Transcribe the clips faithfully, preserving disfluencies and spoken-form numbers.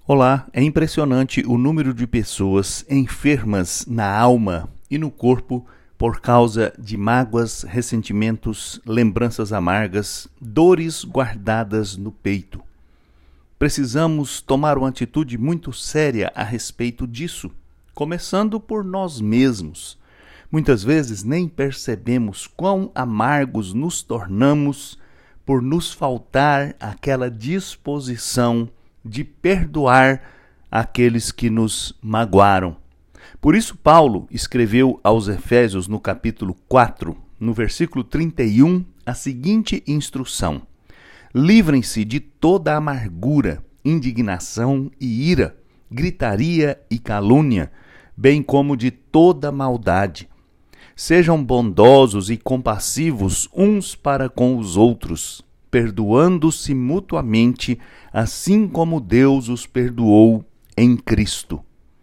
Olá, é impressionante o número de pessoas enfermas na alma e no corpo por causa de mágoas, ressentimentos, lembranças amargas, dores guardadas no peito. Precisamos tomar uma atitude muito séria a respeito disso, começando por nós mesmos. Muitas vezes nem percebemos quão amargos nos tornamos por nos faltar aquela disposição de perdoar aqueles que nos magoaram. Por isso Paulo escreveu aos Efésios no capítulo quatro, no versículo trinta e um, a seguinte instrução: livrem-se de toda amargura, indignação e ira, gritaria e calúnia, bem como de toda maldade. Sejam bondosos e compassivos uns para com os outros, perdoando-se mutuamente, assim como Deus os perdoou em Cristo.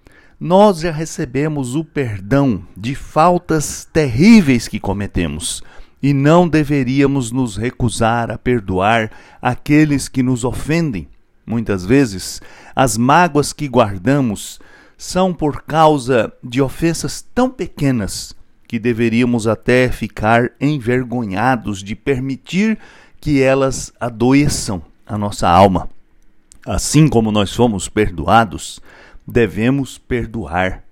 Nós já recebemos o perdão de faltas terríveis que cometemos e não deveríamos nos recusar a perdoar aqueles que nos ofendem. Muitas vezes, as mágoas que guardamos são por causa de ofensas tão pequenas que deveríamos até ficar envergonhados de permitir que elas adoeçam a nossa alma. Assim como nós fomos perdoados, devemos perdoar.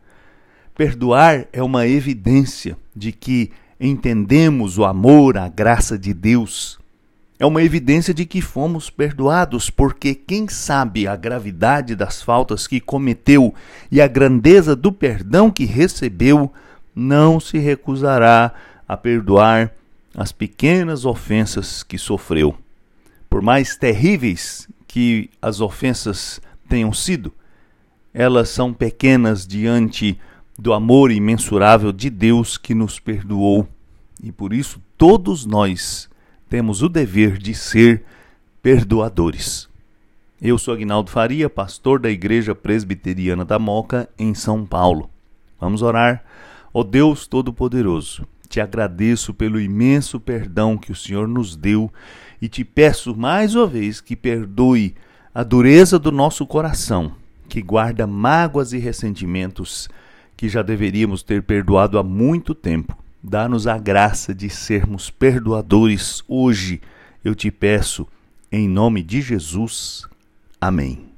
Perdoar é uma evidência de que entendemos o amor, a graça de Deus. É uma evidência de que fomos perdoados, porque quem sabe a gravidade das faltas que cometeu e a grandeza do perdão que recebeu, não se recusará a perdoar as pequenas ofensas que sofreu. Por mais terríveis que as ofensas tenham sido, elas são pequenas diante do amor imensurável de Deus que nos perdoou. E por isso todos nós temos o dever de ser perdoadores. Eu sou Aguinaldo Faria, pastor da Igreja Presbiteriana da Moca, em São Paulo. Vamos orar. Ó Deus Todo-Poderoso, te agradeço pelo imenso perdão que o Senhor nos deu e te peço mais uma vez que perdoe a dureza do nosso coração, que guarda mágoas e ressentimentos que já deveríamos ter perdoado há muito tempo. Dá-nos a graça de sermos perdoadores hoje, eu te peço, em nome de Jesus. Amém.